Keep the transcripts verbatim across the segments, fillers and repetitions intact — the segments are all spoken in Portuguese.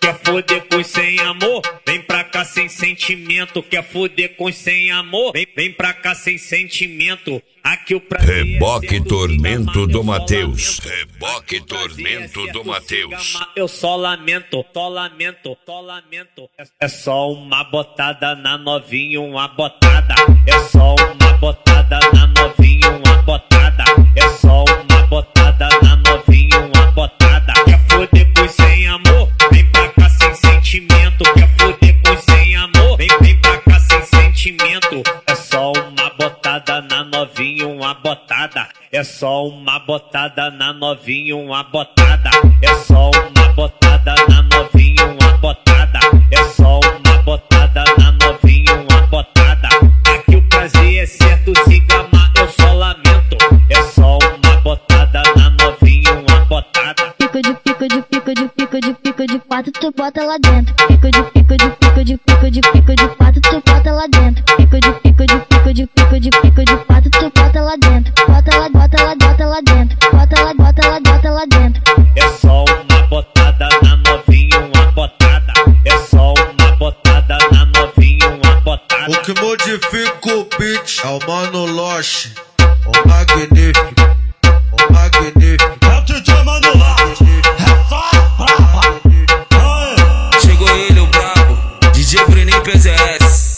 Quer foder com sem amor? Vem pra cá sem sentimento. Quer foder com sem amor? Vem, vem pra cá sem sentimento. Aqui o prazer Reboque é Tormento do Matheus. Reboque Tormento do Matheus. Eu só lamento, só lamento, só lamento. É só uma botada na novinha, uma botada. É só uma botada na novinha, uma botada. É só uma botada na novinha, uma botada. Quer foder com sem amor? Vem pra cá sem sentimento. Quer foder com sem amor? Vem, vem pra cá sem sentimento. É só uma botada na novinha, uma botada. É só uma botada na novinha, uma botada. É só uma botada na novinha, uma botada. É só uma botada na novinha, uma botada. Aqui o prazer é certo, se gamar eu só lamento. É só uma botada na novinha, uma botada. Pico de pico de pico de pico de pico de pato, tu bota lá dentro. Pico de pico de pico de pico de pico de pato, tu bota lá dentro. Pico de pico de pico de pico de pico de pato, tu bota lá dentro. Bota lá, bota lá, bota lá dentro. Bota lá, bota lá, bota lá dentro. É só uma botada na novinha, uma botada. É só uma botada na novinha, uma botada. O que modifica o beat é o Mano Loche, o magnífico, o magnífico. É o D J Mano Loche, é só brava. Chegou ele, o brabo, D J Breninho P Z S.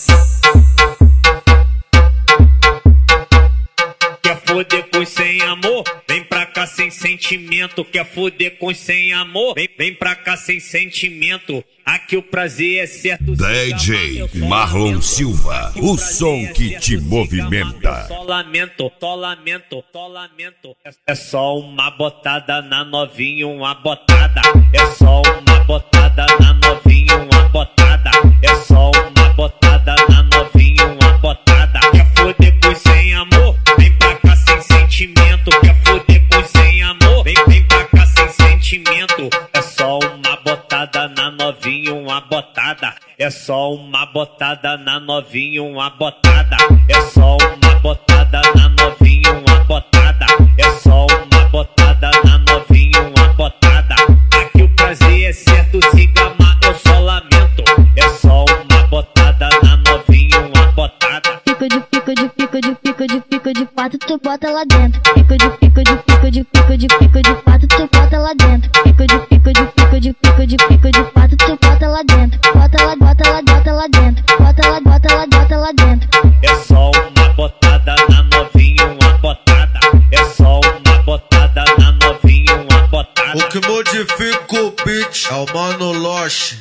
Quer foder com sem amor? Vem pra cá sem sentimento. Quer foder com sem amor? Vem, vem pra cá sem sentimento. Aqui o prazer é certo. D J Marlon Silva, o som que te movimenta. Só lamento, só lamento, só lamento. É só uma botada na novinha, uma botada. É só uma botada na novinha, uma botada. É só uma botada na novinha, uma botada. Quer foder com sem amor? Vem pra cá sem sentimento. Quer foder com sem amor? Vem, vem pra cá sem sentimento. É só uma botada na novinha, uma botada. É só uma botada na novinha, uma botada. É só uma botada na novinha, uma botada. É só uma botada na novinha, uma botada. Aqui o prazer é certo, se gamar eu só lamento. É só uma botada na novinha, uma botada. Pico de pico de pico de pico de pico de pato, tu bota lá dentro. Pico de pico de pico de pico de pico de pato, tu bota lá dentro. Pico de pico de pico de pico de pico de pato, tu bota lá dentro. Bota lá, bota lá, bota lá dentro. Bota lá, bota lá, bota lá dentro. É só uma botada na novinha, uma botada. É só uma botada na novinha, uma botada. O que modifica o beat é o Mano Loche,